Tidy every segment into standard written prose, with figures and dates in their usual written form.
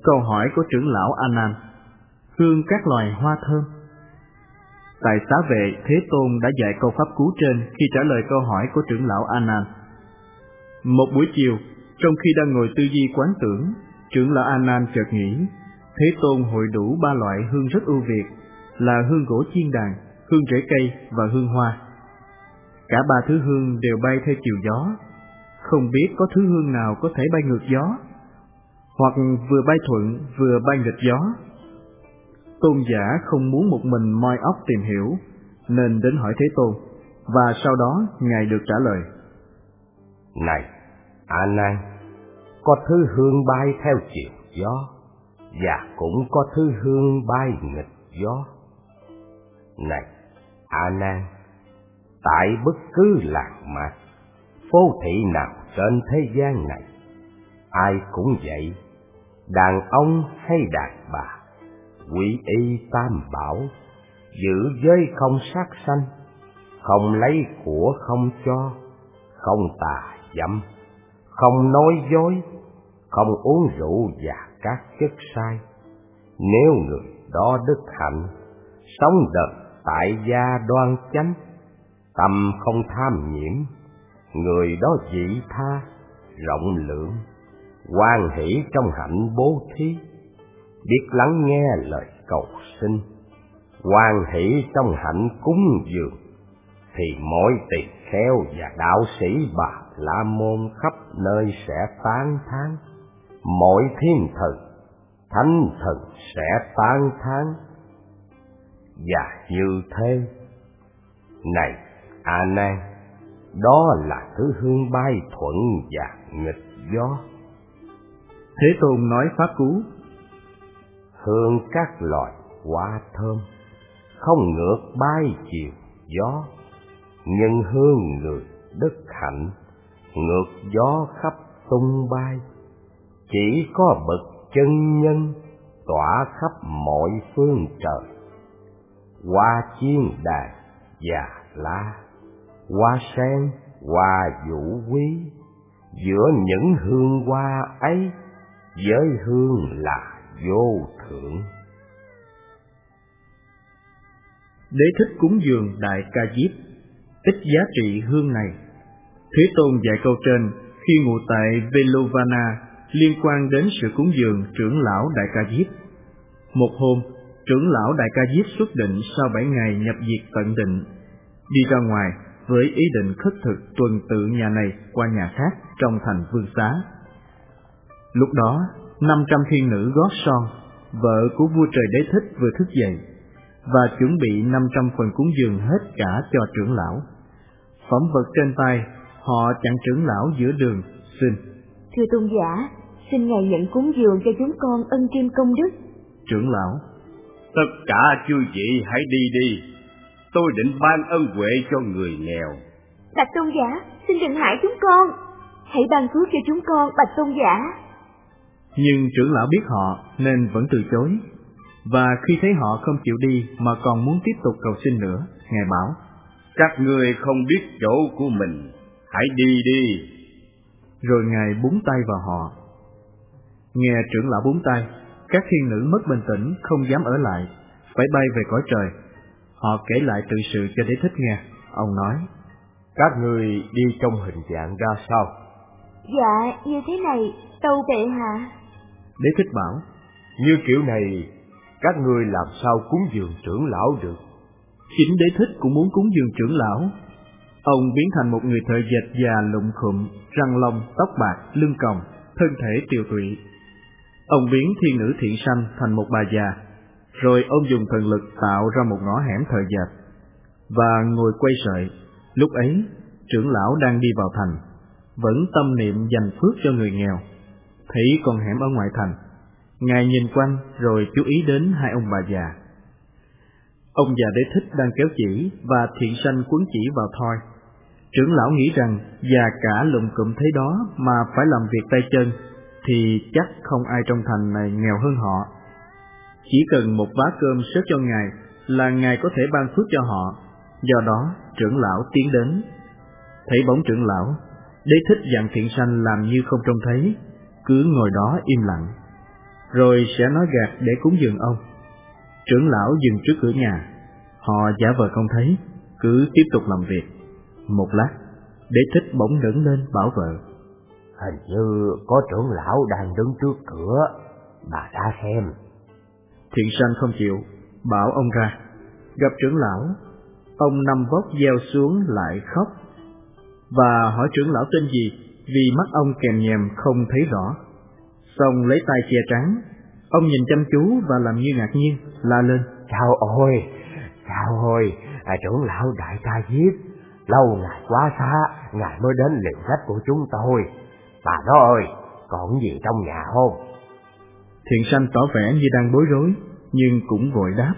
Câu hỏi của trưởng lão A Nan: hương các loài hoa thơm. Tại xá vệ, Thế Tôn đã dạy câu pháp cú trên khi trả lời câu hỏi của trưởng lão A Nan. Một buổi chiều, trong khi đang ngồi tư duy quán tưởng, trưởng lão A Nan chợt nghĩ Thế Tôn hội đủ ba loại hương rất ưu việt, là hương gỗ chiên đàn, hương rễ cây và hương hoa. Cả ba thứ hương đều bay theo chiều gió, không biết có thứ hương nào có thể bay ngược gió, hoặc vừa bay thuận vừa bay nghịch gió. Tôn giả không muốn một mình moi óc tìm hiểu, nên đến hỏi Thế Tôn, và sau đó Ngài được trả lời: Này, A Nan, có thứ hương bay theo chiều gió, và cũng có thứ hương bay nghịch gió. Này, A Nan, tại bất cứ làng mạc, phố thị nào trên thế gian này, ai cũng vậy, đàn ông hay đàn bà, quy y tam bảo, giữ giới không sát sanh, không lấy của không cho, không tà dâm, không nói dối, không uống rượu và các chất sai. Nếu người đó đức hạnh, sống đời tại gia đoan chánh, tâm không tham nhiễm, người đó vị tha, rộng lượng, hoan hỷ trong hạnh bố thí, biết lắng nghe lời cầu xin, hoan hỷ trong hạnh cúng dường, thì mọi tỳ kheo và đạo sĩ Bà La Môn khắp nơi sẽ tán thán, mọi thiên thần, thánh thần sẽ tán thán. Và như thế, này A Nan, đó là thứ hương bay thuận và nghịch gió. Thế Tôn nói pháp cú: hương các loài hoa thơm, không ngược bay chiều gió, nhưng hương người đức hạnh, ngược gió khắp tung bay. Chỉ có bậc chân nhân tỏa khắp mọi phương trời. Hoa chiên đàn và la, hoa sen, hoa vũ quý, giữa những hương hoa ấy, giới hương là vô thượng. Đế thích cúng dường Đại Ca Diếp. Ít giá trị hương này. Thế Tôn dạy câu trên khi ngụ tại Velovana liên quan đến sự cúng dường trưởng lão Đại Ca Diếp. Một hôm, trưởng lão Đại Ca Diếp xuất định sau 7 ngày nhập diệt tận định, đi ra ngoài với ý định khất thực tuần tự nhà này qua nhà khác trong thành Vương Xá. Lúc đó, 500 thiên nữ gót son, vợ của vua trời Đế thích vừa thức dậy, và chuẩn bị 500 phần cúng dường hết cả cho trưởng lão. Phẩm vật trên tay, họ chặn trưởng lão giữa đường, xin: Thưa tôn giả, xin ngài nhận cúng dường cho chúng con ân kim công đức. Trưởng lão: Tất cả chư vị hãy đi đi, tôi định ban ân huệ cho người nghèo. Bạch tôn giả, xin đừng hại chúng con, hãy ban phước cho chúng con, bạch tôn giả. Nhưng trưởng lão biết họ nên vẫn từ chối, và khi thấy họ không chịu đi mà còn muốn tiếp tục cầu xin nữa, Ngài bảo: Các ngươi không biết chỗ của mình, hãy đi đi. Rồi Ngài búng tay vào họ. Nghe trưởng lão búng tay, các thiên nữ mất bình tĩnh, không dám ở lại, phải bay về cõi trời. Họ kể lại tự sự cho Đế thích nghe. Ông nói: Các ngươi đi trong hình dạng ra sao? Dạ, như thế này, tâu bệ hạ. Đế thích bảo: Như kiểu này, các ngươi làm sao cúng dường trưởng lão được? Chính Đế thích cũng muốn cúng dường trưởng lão. Ông biến thành một người thợ dệt già lụm khụm, răng long, tóc bạc, lưng còng, thân thể tiều tụy. Ông biến thiên nữ thiện sanh thành một bà già, rồi ông dùng thần lực tạo ra một ngõ hẻm thợ dệt, và ngồi quay sợi. Lúc ấy, trưởng lão đang đi vào thành, vẫn tâm niệm dành phước cho người nghèo. Thấy con hẻm ở ngoại thành, Ngài nhìn quanh rồi chú ý đến hai ông bà già. Ông già Đế thích đang kéo chỉ và thiện sanh quấn chỉ vào thoi. Trưởng lão nghĩ rằng già cả lụm cụm thế đó mà phải làm việc tay chân, thì chắc không ai trong thành này nghèo hơn họ. Chỉ cần một bát cơm xếp cho Ngài là Ngài có thể ban phước cho họ. Do đó, trưởng lão tiến đến. Thấy bóng trưởng lão, Đế thích dặn thiện sanh làm như không trông thấy, cứ ngồi đó im lặng. rồi sẽ nói gạt để cúng dường ông. Trưởng lão dừng trước cửa nhà, họ giả vờ không thấy, cứ tiếp tục làm việc. Một lát, Đế Thích bỗng ngẩng lên bảo vợ: Hình như có trưởng lão đang đứng trước cửa, bà ra xem. Thiện Sanh không chịu, bảo ông ra. Gặp trưởng lão, ông nằm vóc gieo xuống lại khóc, và hỏi trưởng lão tên gì, vì mắt ông kèm nhèm không thấy rõ. Xong lấy tay che trán, ông nhìn chăm chú và làm như ngạc nhiên, la lên: Chào ôi, trưởng lão đại ca Diếp, lâu ngày quá xa, ngài mới đến liệu sách của chúng tôi. Bà đó ơi, còn gì trong nhà không? Thiện Sanh tỏ vẻ như đang bối rối, nhưng cũng vội đáp: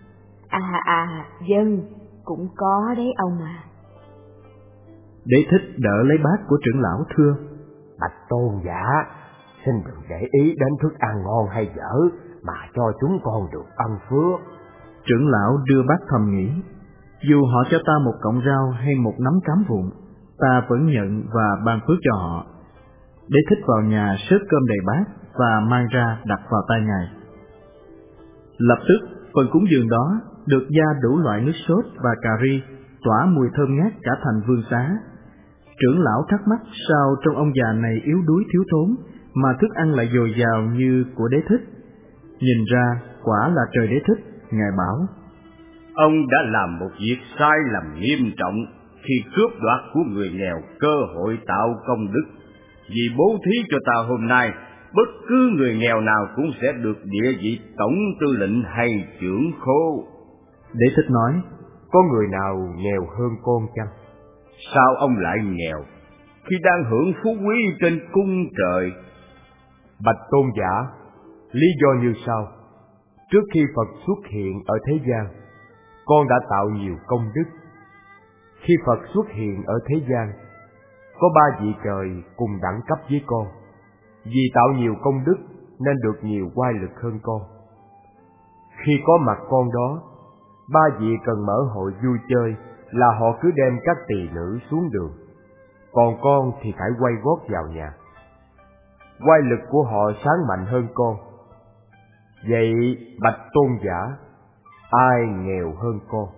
Dân, cũng có đấy ông à. Đế Thích đỡ lấy bát của trưởng lão thưa: Bạch tôn giả, xin đừng để ý đến thức ăn ngon hay dở, mà cho chúng con được ăn phước. Trưởng lão đưa bát thầm nghĩ, dù họ cho ta một cọng rau hay một nắm cám vụn, ta vẫn nhận và ban phước cho họ. Đế Thích vào nhà xớt cơm đầy bát và mang ra đặt vào tay ngài. Lập tức phần cúng dường đó được gia đủ loại nước sốt và cà ri, tỏa mùi thơm ngát cả thành vương xá. Trưởng lão thắc mắc sao trong ông già này yếu đuối thiếu thốn mà thức ăn lại dồi dào như của Đế Thích. Nhìn ra quả là trời Đế Thích, ngài bảo: Ông đã làm một việc sai lầm nghiêm trọng khi cướp đoạt của người nghèo cơ hội tạo công đức. Vì bố thí cho ta hôm nay, bất cứ người nghèo nào cũng sẽ được địa vị tổng tư lệnh hay trưởng khố. Đế Thích nói: Có người nào nghèo hơn con chăng? Sao ông lại nghèo khi đang hưởng phú quý trên cung trời? Bạch tôn giả, lý do như sau. Trước khi Phật xuất hiện ở thế gian, con đã tạo nhiều công đức. Khi Phật xuất hiện ở thế gian, có 3 vị trời cùng đẳng cấp với con. Vì tạo nhiều công đức nên được nhiều oai lực hơn con. Khi có mặt con đó, 3 vị cần mở hội vui chơi là họ cứ đem các tỳ nữ xuống đường, còn con thì phải quay gót vào nhà. Oai lực của họ sáng mạnh hơn con. Vậy bạch tôn giả, ai nghèo hơn con?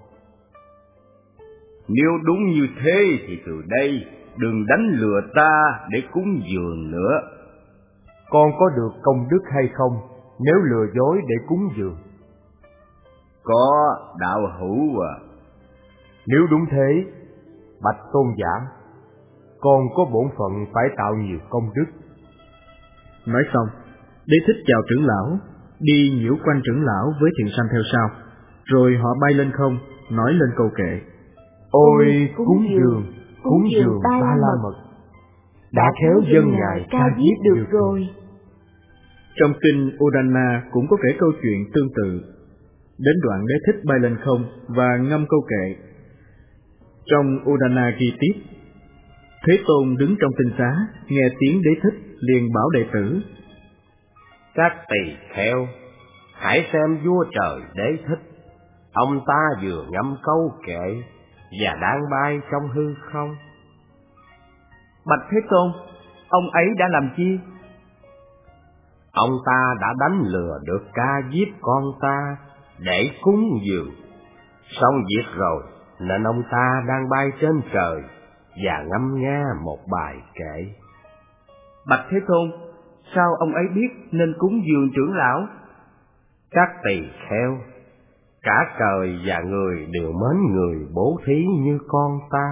Nếu đúng như thế thì từ đây đừng đánh lừa ta để cúng dường nữa. Con có được công đức hay không nếu lừa dối để cúng dường? Có, đạo hữu à. Nếu đúng thế, bạch tôn giả, con có bổn phận phải tạo nhiều công đức. Nói xong, Đế Thích chào trưởng lão, đi nhiễu quanh trưởng lão với Thiện Sanh theo sau, rồi họ bay lên không, nói lên câu kệ: Ôi cúng dường Ba La Mật, đã khéo dân ngài ca diếp được rồi. Trong kinh Udana cũng có kể câu chuyện tương tự. Đến đoạn Đế Thích bay lên không và ngâm câu kệ. Trong Udana ghi tiếp: Thế Tôn đứng trong tinh xá, nghe tiếng Đế Thích liền bảo đệ tử: Các tỳ kheo, hãy xem vua trời Đế Thích. Ông ta vừa ngâm câu kệ và đang bay trong hư không. Bạch Thế Tôn, ông ấy đã làm chi? Ông ta đã đánh lừa được ca diếp con ta để cúng dường. Xong việc rồi nên ông ta đang bay trên trời và ngâm nga một bài kệ. Bạch Thế Tôn, sao ông ấy biết nên cúng dường trưởng lão? Các tỳ kheo, cả trời và người đều mến người bố thí như con ta.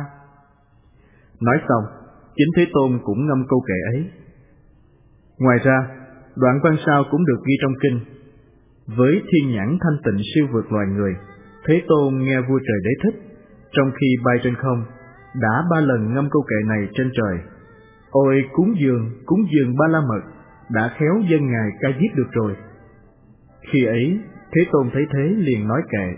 Nói xong, chính Thế Tôn cũng ngâm câu kệ ấy. Ngoài ra, đoạn văn sau cũng được ghi trong kinh: Với thiên nhãn thanh tịnh siêu vượt loài người, Thế Tôn nghe vua trời Đế Thích, trong khi bay trên không, đã 3 lần ngâm câu kệ này trên trời: Ôi cúng dường Ba La Mật, đã khéo dân ngài ca diếp được rồi. Khi ấy, Thế Tôn thấy thế liền nói kệ: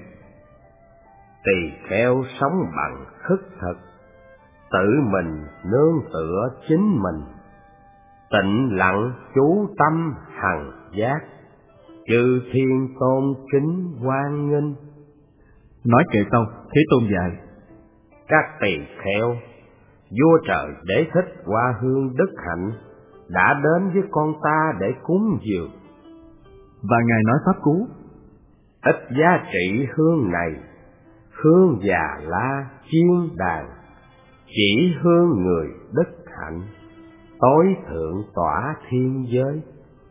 Tỳ kheo sống bằng khất thực, tự mình nương tựa chính mình, tịnh lặng chú tâm hằng giác, chư thiên tôn kính hoan nghênh. Nói kệ xong, Thế Tôn dạy: Các tỳ kheo, vua trời Đế Thích Hoa Hương Đức Hạnh đã đến với con ta để cúng dường. và Ngài nói pháp cú: ít giá trị hương này, hương già la chiên đàn, chỉ hương người đức hạnh, tối thượng tỏa thiên giới.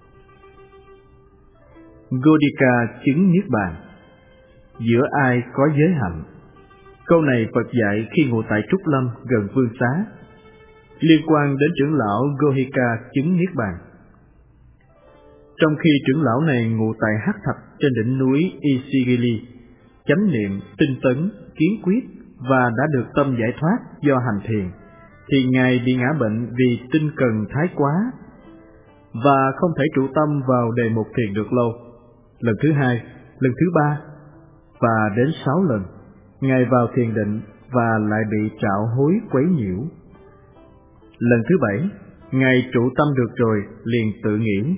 Godika chứng niết bàn. Giữa ai có giới hạnh. Câu này Phật dạy khi ngụ tại Trúc Lâm gần Vương Xá, liên quan đến trưởng lão Gohika chứng niết bàn. Trong khi trưởng lão này ngụ tại Hắc Thạch trên đỉnh núi Isigili, chánh niệm, tinh tấn, kiến quyết và đã được tâm giải thoát do hành thiền, thì Ngài bị ngã bệnh vì tinh cần thái quá và không thể trụ tâm vào đề mục thiền được lâu. Lần thứ 2, lần thứ 3 và đến 6 lần, Ngài vào thiền định và lại bị trạo hối quấy nhiễu. Lần thứ 7, Ngài trụ tâm được rồi liền tự nghĩ: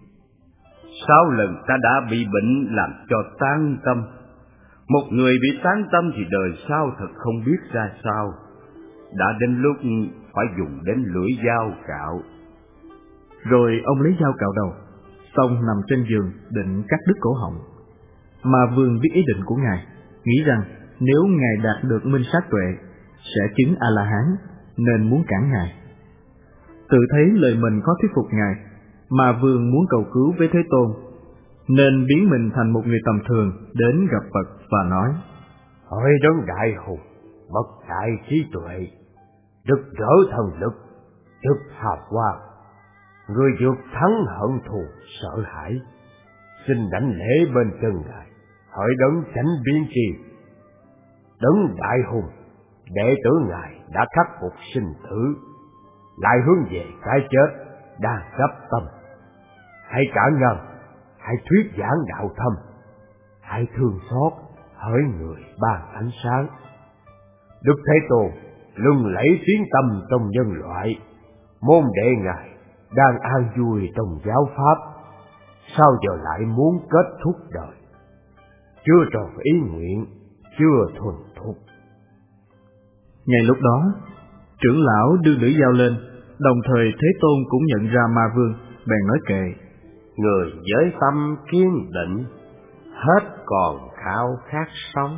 6 lần ta đã bị bệnh làm cho tán tâm. Một người bị tán tâm thì đời sau thật không biết ra sao. Đã đến lúc phải dùng đến lưỡi dao cạo. Rồi ông lấy dao cạo đầu, xong nằm trên giường định cắt đứt cổ họng. Mà Vương biết ý định của Ngài, nghĩ rằng nếu Ngài đạt được minh sát tuệ sẽ chứng A-la-hán, nên muốn cản Ngài. Tự thấy lời mình có thuyết phục Ngài, mà Vương muốn cầu cứu với Thế Tôn, nên biến mình thành một người tầm thường đến gặp Phật và nói: Hỡi đấng đại hùng, bậc đại trí tuệ, rực rỡ thần lực, trực hào quang, người vượt thắng hận thù sợ hãi, xin đảnh lễ bên chân Ngài. Hỡi đấng chánh biến tri, đấng đại hùng, đệ tử Ngài đã khắc phục sinh tử, lại hướng về cái chết đang gấp tâm. Hãy cảm ngân, hãy thuyết giảng đạo thâm, hãy thương xót, hỡi người ban ánh sáng. Đức Thế Tôn lừng lẫy tiếng tâm trong nhân loại, môn đệ Ngài đang an vui trong giáo pháp, sao giờ lại muốn kết thúc đời? Chưa tròn ý nguyện, chưa thuần thục. Ngay lúc đó, trưởng lão đưa lưỡi dao lên, đồng thời Thế Tôn cũng nhận ra Ma Vương, bèn nói kệ: Người với tâm kiên định, hết còn khao khát sống.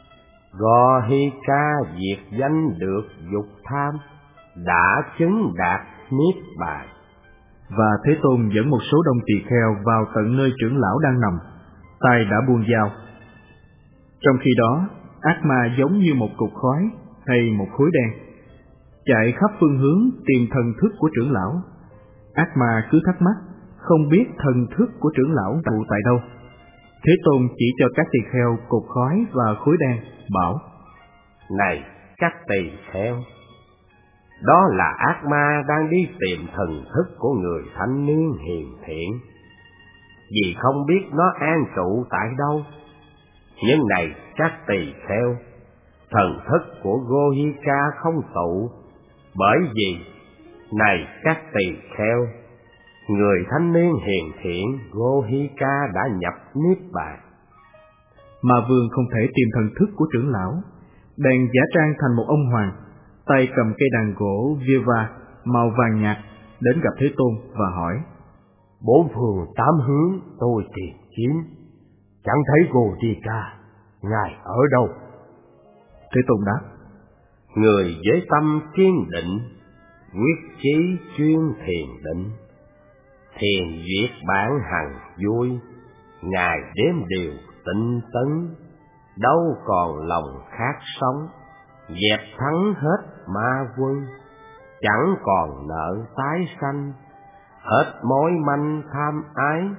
Gohika diệt danh được dục tham, đã chứng đạt niết bàn. Và Thế Tôn dẫn một số đông tỳ kheo vào tận nơi trưởng lão đang nằm, tay đã buông dao. Trong khi đó, ác ma giống như một cục khói hay một khối đen, chạy khắp phương hướng tìm thần thức của trưởng lão. Ác ma cứ thắc mắc, không biết thần thức của trưởng lão trụ tại đâu. Thế Tôn chỉ cho các tỳ kheo cục khói và khối đen, bảo: Này các tỳ kheo, đó là ác ma đang đi tìm thần thức của người thanh niên hiền thiện, vì không biết nó an trụ tại đâu. Nhưng này các tỳ kheo, thần thức của Gohika không tụ, bởi vì này các tỳ kheo, người thanh niên hiền thiện Gohika đã nhập niết bàn. Mà Vương không thể tìm thần thức của trưởng lão, bèn giả trang thành một ông hoàng, tay cầm cây đàn gỗ Viva màu vàng nhạt, đến gặp Thế Tôn và hỏi: Bốn phương tám hướng tôi tìm kiếm, chẳng thấy Gohika, Ngài ở đâu? Thế Tôn đáp: Người với tâm kiên định, quyết chí chuyên thiền định, thiền duyệt bản hằng vui, Ngài đếm điều tinh tấn, đâu còn lòng khát sống, dẹp thắng hết ma quân, chẳng còn nợ tái sanh, hết mối manh tham ái.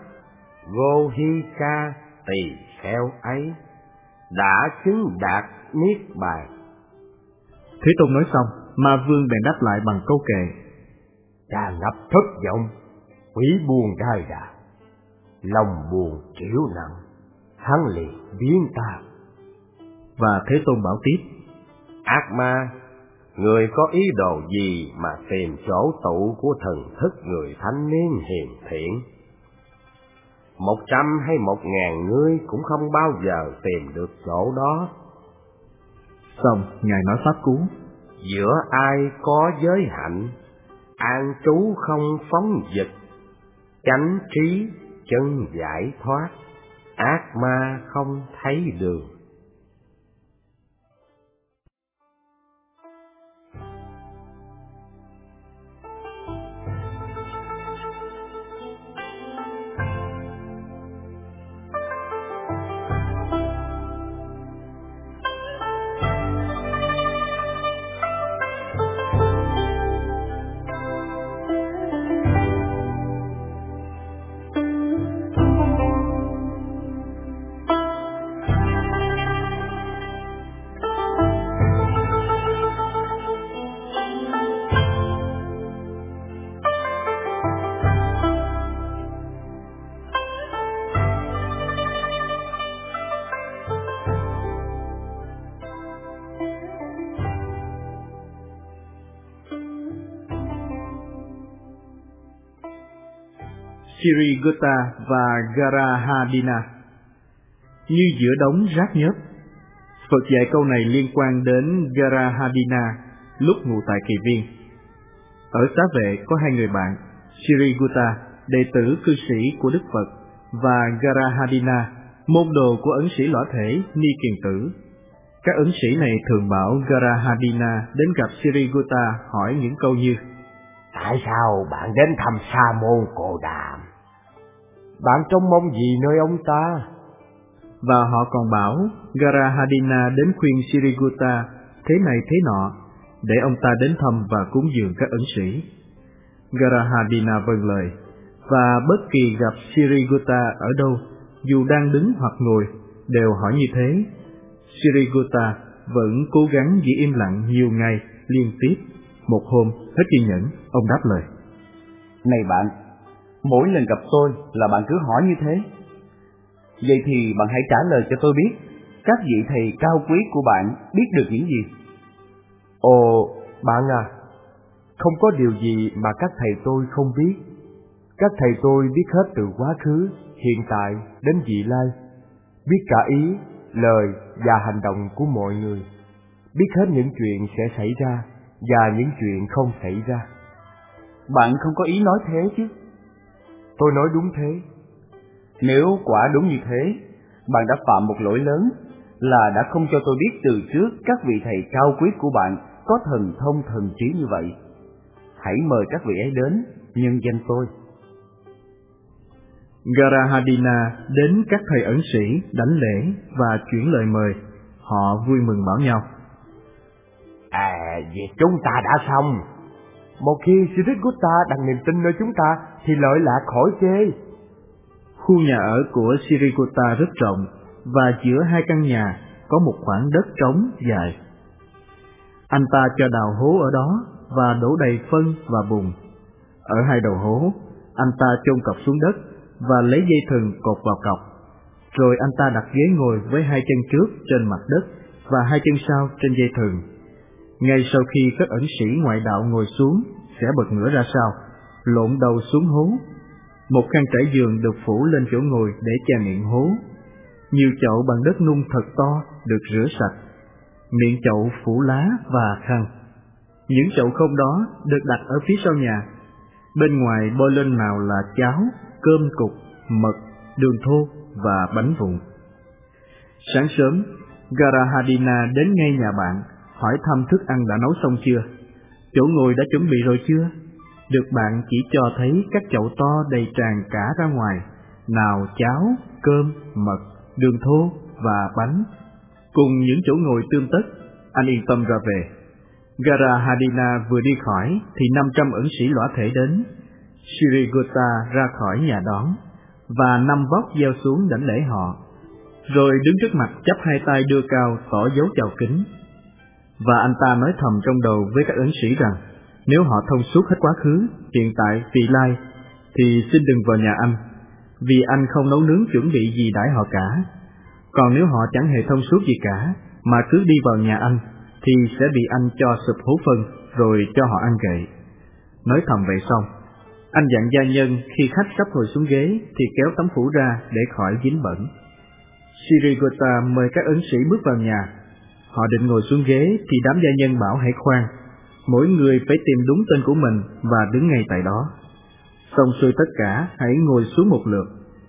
Gohika tỳ kheo ấy đã chứng đạt niết bàn. Thế Tôn nói xong, Ma Vương bèn đáp lại bằng câu kệ: Tràn ngập thất vọng, quỷ buồn đai đà, lòng buồn triểu nặng, hắn liền biến ta. Và Thế Tôn bảo tiếp: Ác ma, người có ý đồ gì mà tìm chỗ tụ của thần thức người thanh niên hiền thiện? 100 hay 1000 ngươi cũng không bao giờ tìm được chỗ đó. Xong, Ngài nói pháp cú: Giữa ai có giới hạnh, an trú không phóng dật, chánh trí chân giải thoát, ác ma không thấy đường. Sirigota và Garahadina như giữa đống rác nhớp. Phật dạy câu này liên quan đến Garahadina lúc ngụ tại Kỳ Viên. Ở Xá Vệ có hai người bạn, Sirigota, đệ tử cư sĩ của Đức Phật, và Garahadina, môn đồ của ấn sĩ lõa thể Ni Kiền Tử. Các ấn sĩ này thường bảo Garahadina đến gặp Sirigota hỏi những câu như: Tại sao bạn đến thăm Sa môn Cồ Đàm? Bạn trông mong gì nơi ông ta? Và họ còn bảo Garahadina đến khuyên Sirigota thế này thế nọ, để ông ta đến thăm và cúng dường các ấn sĩ. Garahadina vâng lời, và bất kỳ gặp Sirigota ở đâu, dù đang đứng hoặc ngồi, đều hỏi như thế. Sirigota vẫn cố gắng giữ im lặng nhiều ngày liên tiếp. Một hôm, hết kiên nhẫn, ông đáp lời: Này bạn, mỗi lần gặp tôi là bạn cứ hỏi như thế. Vậy thì bạn hãy trả lời cho tôi biết, các vị thầy cao quý của bạn biết được những gì? Ồ, bạn à, không có điều gì mà các thầy tôi không biết. Các thầy tôi biết hết từ quá khứ, hiện tại đến vị lai, biết cả ý, lời và hành động của mọi người, biết hết những chuyện sẽ xảy ra và những chuyện không xảy ra. Bạn không có ý nói thế chứ? Tôi nói đúng thế. Nếu quả đúng như thế, bạn đã phạm một lỗi lớn, là đã không cho tôi biết từ trước các vị thầy cao quý của bạn có thần thông thần trí như vậy. Hãy mời các vị ấy đến, nhân danh tôi. Garahadina đến các thầy ẩn sĩ đảnh lễ và chuyển lời mời. Họ vui mừng bảo nhau: Việc chúng ta đã xong. Một khi Sirigota đặt niềm tin nơi chúng ta thì lợi lạc khỏi chê. Khu nhà ở của Sirigota rất rộng, và giữa hai căn nhà có một khoảng đất trống dài. Anh ta cho đào hố ở đó và đổ đầy phân và bùn. Ở hai đầu hố, anh ta chôn cọc xuống đất và lấy dây thừng cột vào cọc. Rồi anh ta đặt ghế ngồi với hai chân trước trên mặt đất và hai chân sau trên dây thừng. Ngay sau khi các ẩn sĩ ngoại đạo ngồi xuống, sẽ bật ngửa ra sau, lộn đầu xuống hố. Một khăn trải giường được phủ lên chỗ ngồi để che miệng hố. Nhiều chậu bằng đất nung thật to được rửa sạch, miệng chậu phủ lá và khăn. Những chậu không đó được đặt ở phía sau nhà. Bên ngoài bôi lên nào là cháo, cơm cục, mật, đường thô và bánh vụn. Sáng sớm, Garahadina đến ngay nhà bạn, hỏi thăm thức ăn đã nấu xong chưa, chỗ ngồi đã chuẩn bị rồi chưa. Được bạn chỉ cho thấy các chậu to đầy tràn cả ra ngoài, nào cháo, cơm, mật, đường thô và bánh, cùng những chỗ ngồi tươm tất. Anh yên tâm ra về. Garahadina vừa đi khỏi thì 500 ẩn sĩ lõa thể đến. Sirigota ra khỏi nhà đón, và 5 vóc gieo xuống đảnh lễ họ, rồi đứng trước mặt chắp hai tay đưa cao tỏ dấu chào kính. Và anh ta nói thầm trong đầu với các ẩn sĩ rằng nếu họ thông suốt hết quá khứ, hiện tại, vị lai, thì xin đừng vào nhà anh, vì anh không nấu nướng chuẩn bị gì đãi họ cả. Còn nếu họ chẳng hề thông suốt gì cả, mà cứ đi vào nhà anh, thì sẽ bị anh cho sụp hố phân, rồi cho họ ăn gậy. Nói thầm vậy xong, anh dặn gia nhân khi khách sắp ngồi xuống ghế thì kéo tấm phủ ra để khỏi dính bẩn. Sirigota mời các ấn sĩ bước vào nhà. Họ định ngồi xuống ghế thì đám gia nhân bảo hãy khoan, mỗi người phải tìm đúng tên của mình và đứng ngay tại đó. Xong xuôi tất cả, hãy ngồi xuống một lượt.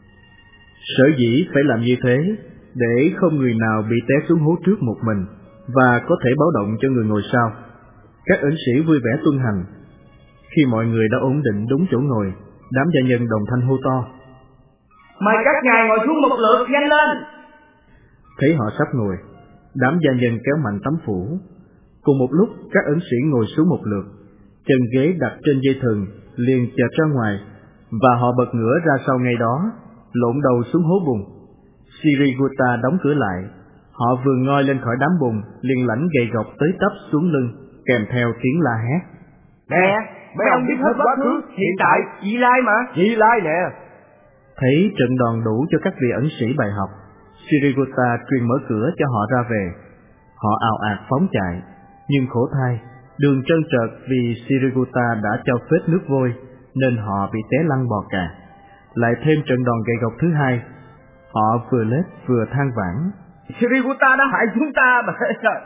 Sở dĩ phải làm như thế để không người nào bị té xuống hố trước một mình và có thể báo động cho người ngồi sau. Các ẩn sĩ vui vẻ tuân hành. Khi mọi người đã ổn định đúng chỗ ngồi, đám gia nhân đồng thanh hô to: Mời các ngài ngồi xuống một lượt, nhanh lên! Thấy họ sắp ngồi, đám gia nhân kéo mạnh tấm phủ. Cùng một lúc, các ẩn sĩ ngồi xuống một lượt, chân ghế đặt trên dây thừng liền chợt ra ngoài, và họ bật ngửa ra sau ngay đó, lộn đầu xuống hố bùn. Siriguta đóng cửa lại. Họ vừa ngoi lên khỏi đám bùn, liền lãnh gậy gộc tới tấp xuống lưng, kèm theo tiếng la hét: Nè, mấy ông biết hết quá khứ, hiện tại, Vị Lai mà. Vị Lai nè. Thấy trận đòn đủ cho các vị ẩn sĩ bài học, Siriguta truyền mở cửa cho họ ra về. Họ ào ạt phóng chạy, nhưng khổ thay, đường trơn trượt vì Siriguta đã cho phết nước vôi, nên họ bị té lăn bò cà. Lại thêm trận đòn gậy gộc thứ hai, họ vừa lết vừa than vãn: Siriguta đã hại chúng ta mà.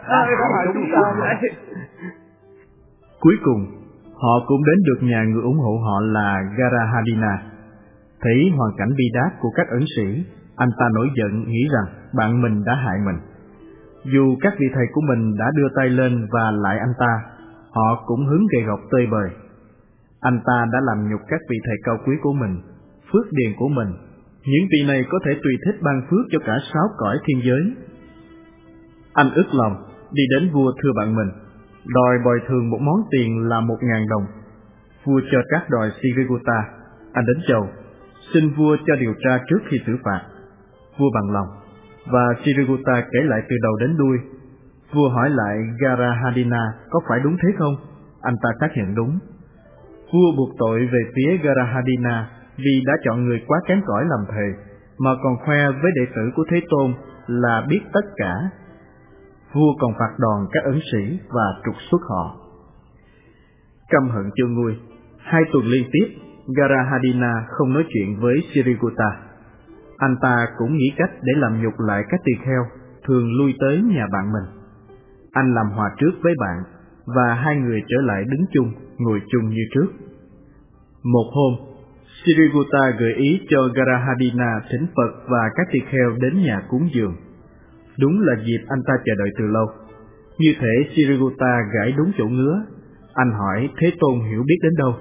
Cuối cùng, họ cũng đến được nhà người ủng hộ họ là Garahadina. Thấy hoàn cảnh bi đát của các ẩn sĩ, anh ta nổi giận nghĩ rằng bạn mình đã hại mình. Dù các vị thầy của mình đã đưa tay lên và lại anh ta, họ cũng hứng gậy gộc tơi bời. Anh ta đã làm nhục các vị thầy cao quý của mình, phước điền của mình. Những vị này có thể tùy thích ban phước cho cả 6 cõi thiên giới. Anh ức lòng đi đến vua thưa bạn mình, đòi bồi thường một món tiền là 1.000 đồng. Vua cho trác đòi Siriguta. Anh đến chầu, xin vua cho điều tra trước khi xử phạt. Vua bằng lòng, và Siriguta kể lại từ đầu đến đuôi. Vua hỏi lại Garahadina có phải đúng thế không? Anh ta xác nhận đúng. Vua buộc tội về phía Garahadina vì đã chọn người quá kém cỏi làm thầy, mà còn khoe với đệ tử của Thế Tôn là biết tất cả. Vua còn phạt đòn các ẩn sĩ và trục xuất họ. Căm hận chưa nguôi, 2 tuần liên tiếp, Garahadina không nói chuyện với Siriguta. Anh ta cũng nghĩ cách để làm nhục lại các tỳ kheo thường lui tới nhà bạn mình. Anh làm hòa trước với bạn, và 2 người trở lại đứng chung, ngồi chung như trước. Một hôm, Siriguta gợi ý cho Garahadina thỉnh Phật và các tỳ kheo đến nhà cúng dường. Đúng là dịp anh ta chờ đợi từ lâu. Như thể Siriguta gãi đúng chỗ ngứa. Anh hỏi Thế Tôn hiểu biết đến đâu.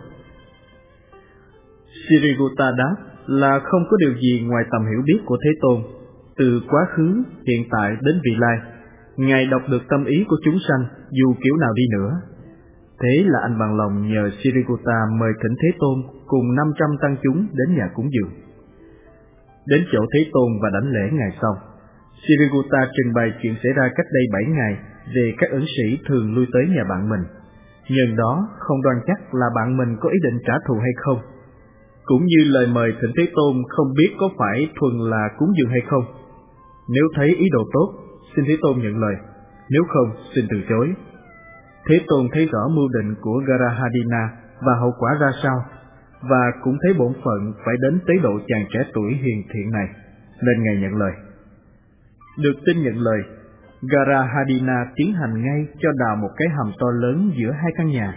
Siriguta đáp là không có điều gì ngoài tầm hiểu biết của Thế Tôn. Từ quá khứ, hiện tại đến vị lai, Ngài đọc được tâm ý của chúng sanh dù kiểu nào đi nữa. Thế là anh bằng lòng nhờ Siriguta mời thỉnh Thế Tôn cùng 500 tăng chúng đến nhà cúng dường. Đến chỗ Thế Tôn và đảnh lễ Ngài xong, Siriguta trình bày chuyện xảy ra cách đây 7 ngày về các ẩn sĩ thường lui tới nhà bạn mình. Nhân đó không đoan chắc là bạn mình có ý định trả thù hay không, cũng như lời mời thỉnh Thế Tôn không biết có phải thuần là cúng dường hay không. Nếu thấy ý đồ tốt, xin Thế Tôn nhận lời, nếu không xin từ chối. Thế Tôn thấy rõ mưu định của Garahadina và hậu quả ra sao, và cũng thấy bổn phận phải đến tế độ chàng trẻ tuổi hiền thiện này, nên Ngài nhận lời. Được tin nhận lời, Garahadina tiến hành ngay cho đào một cái hầm to lớn giữa 2 căn nhà.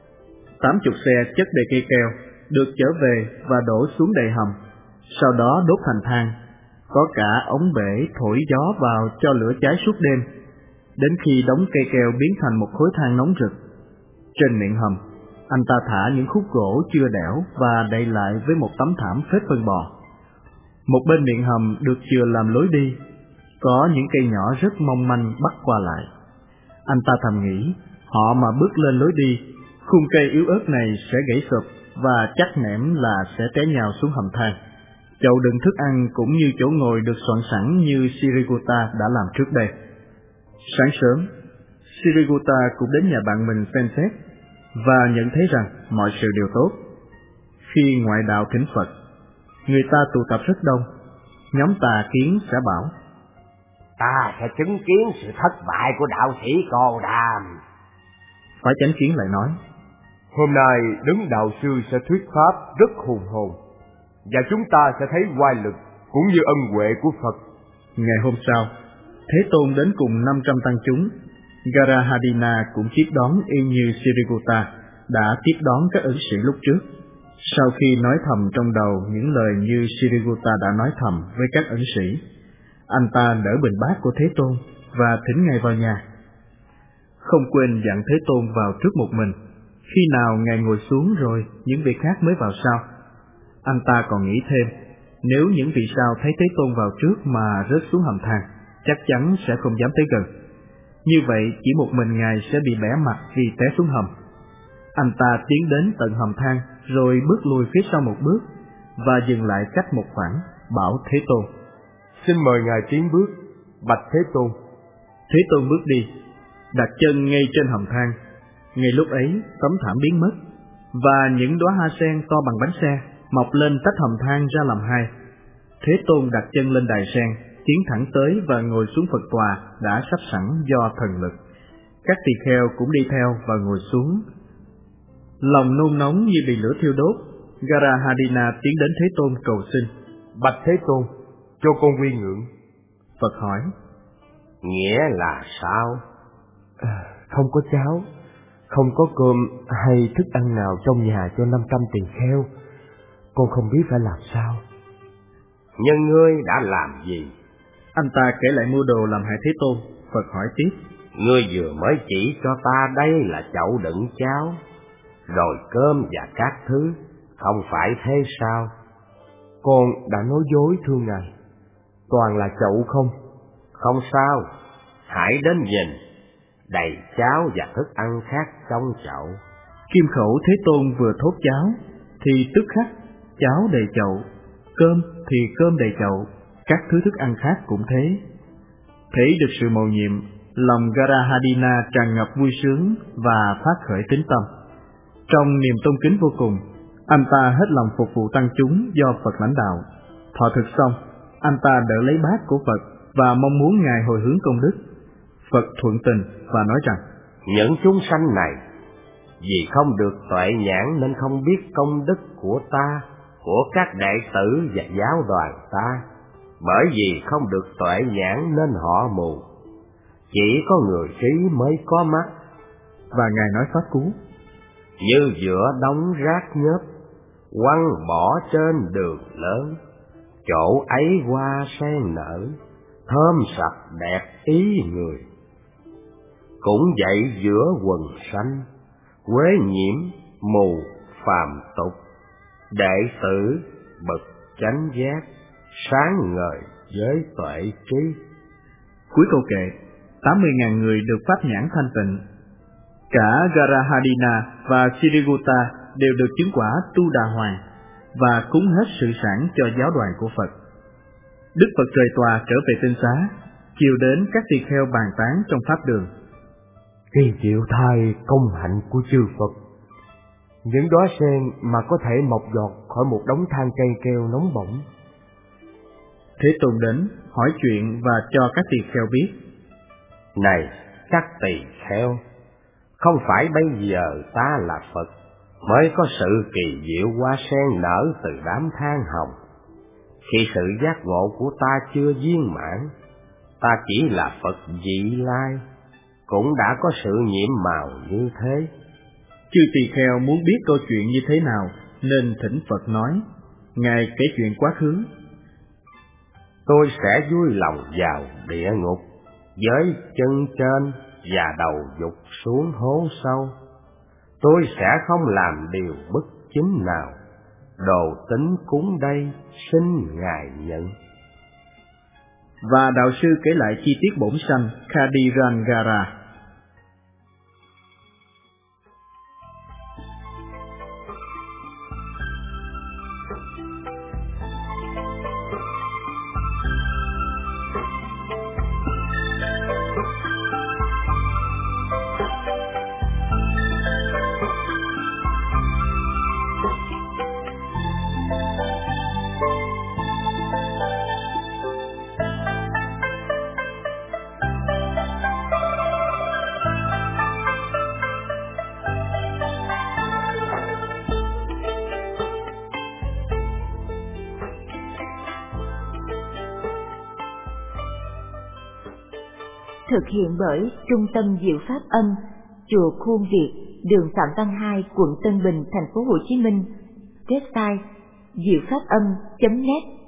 80 xe chất đầy cây keo được chở về và đổ xuống đầy hầm, sau đó đốt thành than. Có cả ống bể thổi gió vào cho lửa cháy suốt đêm, đến khi đống cây keo biến thành một khối than nóng rực. Trên miệng hầm, anh ta thả những khúc gỗ chưa đẽo và đậy lại với một tấm thảm phết phân bò. Một bên miệng hầm được chừa làm lối đi, có những cây nhỏ rất mong manh bắt qua lại. Anh ta thầm nghĩ, họ mà bước lên lối đi, khung cây yếu ớt này sẽ gãy sụp và chắc nẻm là sẽ té nhào xuống hầm than. Chậu đựng thức ăn cũng như chỗ ngồi được soạn sẵn như Siriguta đã làm trước đây. Sáng sớm, Siriguta cũng đến nhà bạn mình xem xét và nhận thấy rằng mọi sự đều tốt. Khi ngoại đạo thỉnh Phật, người ta tụ tập rất đông. Nhóm tà kiến sẽ bảo: Ta sẽ chứng kiến sự thất bại của đạo sĩ Cồ Đàm. Phải chánh kiến lại nói: Hôm nay đứng đạo sư sẽ thuyết pháp rất hùng hồn, và chúng ta sẽ thấy oai lực cũng như ân huệ của Phật. Ngày hôm sau, Thế Tôn đến cùng 500 tăng chúng. Garahadina cũng tiếp đón y như Siriguta đã tiếp đón các ẩn sĩ lúc trước. Sau khi nói thầm trong đầu những lời như Siriguta đã nói thầm với các ẩn sĩ, anh ta đỡ bình bát của Thế Tôn và thỉnh Ngài vào nhà. Không quên dặn Thế Tôn vào trước một mình, khi nào Ngài ngồi xuống rồi những vị khác mới vào sau. Anh ta còn nghĩ thêm, nếu những vị sau thấy Thế Tôn vào trước mà rớt xuống hầm thang, chắc chắn sẽ không dám tới gần. Như vậy chỉ một mình Ngài sẽ bị bẽ mặt vì té xuống hầm. Anh ta tiến đến tận hầm thang, rồi bước lùi phía sau một bước, và dừng lại cách một khoảng, bảo Thế Tôn: Xin mời Ngài tiến bước, bạch Thế Tôn. Thế Tôn bước đi, đặt chân ngay trên hầm thang. Ngay lúc ấy, tấm thảm biến mất, và những đóa hoa sen to bằng bánh xe mọc lên tách hầm thang ra làm hai. Thế Tôn đặt chân lên đài sen, tiến thẳng tới và ngồi xuống Phật tòa đã sắp sẵn do thần lực. Các tỳ kheo cũng đi theo và ngồi xuống. Lòng nôn nóng như bị lửa thiêu đốt, Garahadina tiến đến Thế Tôn cầu xin: Bạch Thế Tôn, cho con quy ngưỡng. Phật hỏi: Nghĩa là sao? Không có cháo, không có cơm hay thức ăn nào trong nhà cho 500 tỳ kheo. Con không biết phải làm sao. Nhưng ngươi đã làm gì? Anh ta kể lại mưu đồ làm hại Thế Tôn. Phật hỏi tiếp: Ngươi vừa mới chỉ cho ta đây là chậu đựng cháo, rồi cơm và các thứ, không phải thế sao? Con đã nói dối thưa Ngài, toàn là chậu không. Không sao, hãy đến nhìn, đầy cháo và thức ăn khác trong chậu. Kim khẩu Thế Tôn vừa thốt cháo, thì tức khắc cháo đầy chậu, cơm thì cơm đầy chậu, các thứ thức ăn khác cũng thế. Thấy được sự mầu nhiệm, lòng Garahadina tràn ngập vui sướng và phát khởi tín tâm. Trong niềm tôn kính vô cùng, anh ta hết lòng phục vụ tăng chúng do Phật lãnh đạo. Thọ thực xong, anh ta đỡ lấy bát của Phật và mong muốn Ngài hồi hướng công đức. Phật thuận tình và nói rằng: Những chúng sanh này, vì không được tuệ nhãn nên không biết công đức của ta, của các đệ tử và giáo đoàn ta. Bởi vì không được tuệ nhãn nên họ mù. Chỉ có người trí mới có mắt. Và Ngài nói pháp cú: Như giữa đống rác nhớp, quăng bỏ trên đường lớn, chỗ ấy hoa sen nở, thơm sạch đẹp ý người. Cũng vậy giữa quần sanh, quế nhiễm, mù, phàm tục, đệ tử bậc chánh giác, sáng ngời với tuệ trí. Cuối câu kệ, 80.000 người được pháp nhãn thanh tịnh. Cả Garahadina và Siriguta đều được chứng quả Tu Đà Hoàng và cúng hết sự sản cho giáo đoàn của Phật. Đức Phật rời tòa trở về tinh xá, chiều đến các tỳ kheo bàn tán trong pháp đường: Kỳ diệu thay công hạnh của chư Phật. Những đóa sen mà có thể mọc giọt khỏi một đống than cây keo nóng bỏng. Thế Tôn đến hỏi chuyện và cho các tỳ kheo biết: Này các tỳ kheo, không phải bây giờ ta là Phật mới có sự kỳ diệu hoa sen nở từ đám than hồng. Khi sự giác ngộ của ta chưa viên mãn, ta chỉ là Phật vị lai, cũng đã có sự nhiễm màu như thế. Chư tỳ kheo muốn biết câu chuyện như thế nào nên thỉnh Phật nói. Ngài kể chuyện quá khứ: Tôi sẽ vui lòng vào địa ngục với chân trên và đầu dục xuống hố sâu. Tôi sẽ không làm điều bất chính nào. Đồ tín cúng đây xin Ngài nhận. Và đạo sư kể lại chi tiết bổn sanh Khadirangara. Thực hiện bởi Trung tâm Diệu Pháp Âm, chùa Khuôn Việt, đường Phạm Văn 2, quận Tân Bình, thành phố Hồ Chí Minh. website diệu pháp âm.net.